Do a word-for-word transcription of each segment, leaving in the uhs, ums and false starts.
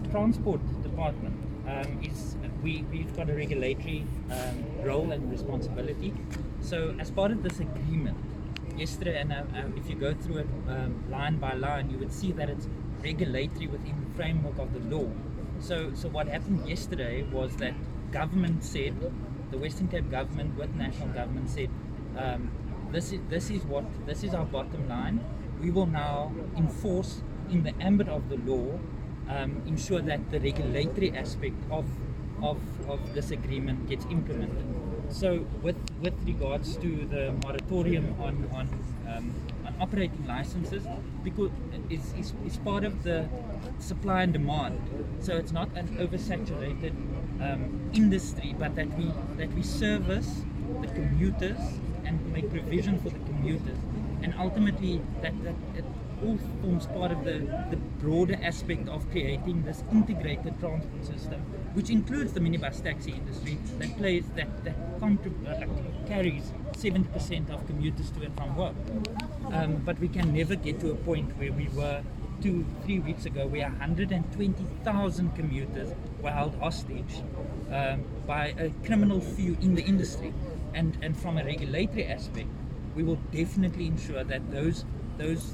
transport department um, is we, we've got a regulatory um, role and responsibility. So as part of this agreement, yesterday, and uh, uh, if you go through it um, line by line, you would see that it's regulatory within the framework of the law. So, so what happened yesterday was that government said, the Western Cape government with national government said, um, this is this is what this is our bottom line. We will now enforce in the ambit of the law, um, ensure that the regulatory aspect of of of this agreement gets implemented. So, with with regards to the moratorium on on um, on operating licenses, because it's, it's, it's part of the supply and demand. So it's not an oversaturated um, industry, but that we that we service the commuters and make provision for the commuters, and ultimately that that it all forms part of the the broader aspect of creating this integrated transport system, which includes the minibus taxi industry that plays that that contrib- uh, carries seventy percent of commuters to and from work. Um, but we can never get to a point where we were two, three weeks ago, where one hundred twenty thousand commuters were held hostage um, by a criminal few in the industry. And and from a regulatory aspect, we will definitely ensure that those those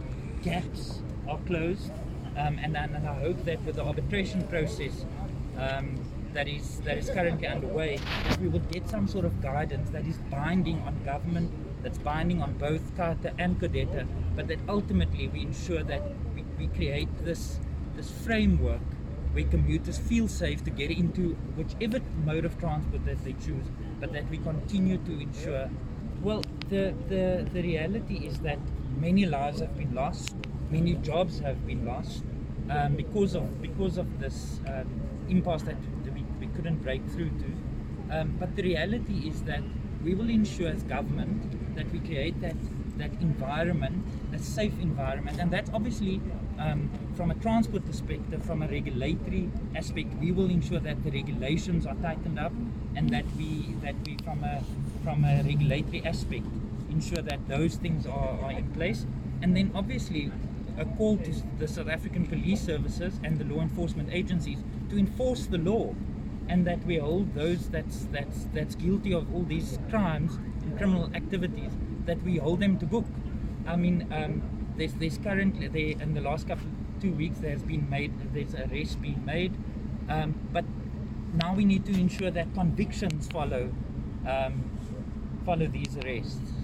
gaps are closed. Um, and, and I hope that with the arbitration process um, that is that is currently underway, that we will get some sort of guidance that is binding on government, that's binding on both CARTA and CODETA, but that ultimately we ensure that we, we create this this framework where commuters feel safe to get into whichever mode of transport that they choose, but that we continue to ensure. Well, the, the, the reality is that many lives have been lost, many jobs have been lost um, because of because of this um, impasse that we, we couldn't break through to. Um, but the reality is that we will ensure as government that we create that that environment, a safe environment, and that's obviously um, from a transport perspective, from a regulatory aspect, we will ensure that the regulations are tightened up, and that we that we from a from a regulatory aspect ensure that those things are, are in place. And then obviously a call to the South African police services and the law enforcement agencies to enforce the law, and that we hold those that's that's that's guilty of all these crimes and criminal activities, that we hold them to book. I mean, um, there's there's currently there in the last couple two weeks there's been made there's arrests being made, um, but now we need to ensure that convictions follow um, follow these arrests.